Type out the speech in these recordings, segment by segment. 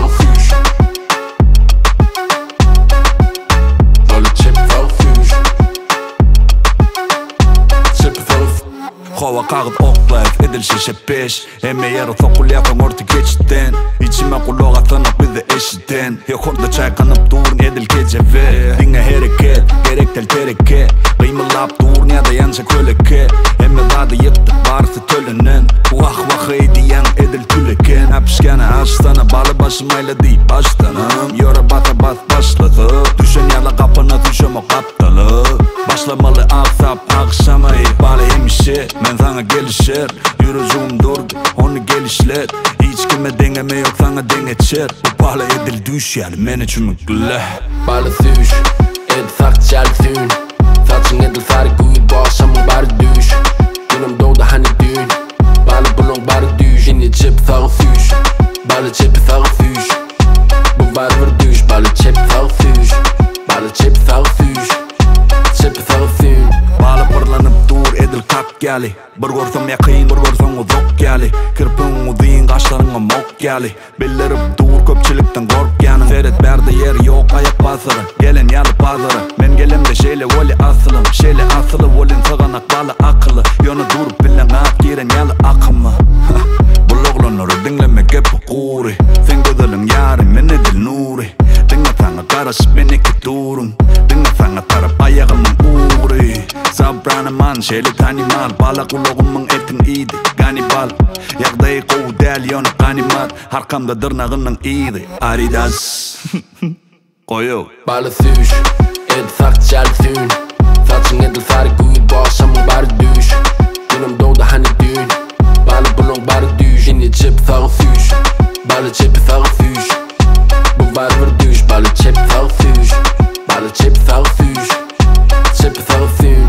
refuge. Alle chip för refuge. Chip för refuge. Hava kağıt oklayıp edilse şepeş Emme yarı tokulyatan orta geçitten İçime kulağa tanıp bir de eşitten Yok orada çaykanıp durun edil geceve Dinle hareket gerek del tereke Kıymılap durun ya da yansa köleke Emme dadı yıktık varsa tölünün Vah vah eydiyen edil tüleken Hapişkene hastana balı başımayla deyip baştanım Yora bata bat başladı Düşen yala kapına düşem o kaptalı Başlamalı aksap akşama balı emişe Men sana gelişer Yürücüğüm durdu onu gelişler Hiç kime dengeme yok sana dengeçer Bu pahalı edil düş yani men için gülle Balı thuş Edil sagt kärleksyn Saçın edil färg gud Baksamın bari düş Günüm doğdu hani dün Balı bulong bari düş İnne chip för refuge Balı chip för refuge Bu var vur düş Balı chip för refuge Balı chip för refuge Chip för refuge Balı pırlanıp dur edil kak gali Bir görsem yakın bir görsem uzak gali Kirpin udiyin kaşlarına mok gali Bildirip dur köpçilikten kork yanın Seyret berde yer yok ayak basırı Gelen yalı pazarı Men gelemde şeyle voli asılım Şeyle asılı volin sığanak balı akıllı Yonu durup bilen at giren yalı akımı Buloglanları dinlemek hep kuri Sen gözelim yarim men edil nuri Dinle sana karışıp ben iki durum Dinle sana tarap ayağımın uğri Sabrana man şeyli tanimal Bala kulağımın etin iyiydi Ganibal Yağdayı kovu del yonu kanimat Harkamda dırnağının iyiydi Aridas Koyo Balı thuş Edil sagt kärleksyn Saçın edil färg gud Baksamın bari düş Günüm doğdu hani dün Balı bulong bari düş İnne chip för refuge Balı chip för refuge Bu var vur düş Balı chip för refuge Balı chip för refuge Chip för refuge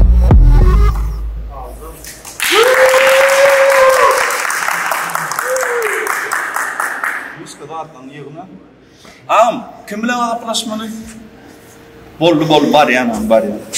Yüzke dağıttan yığına Ağam kim bilen ağaplaşmalı? Bollu bar yana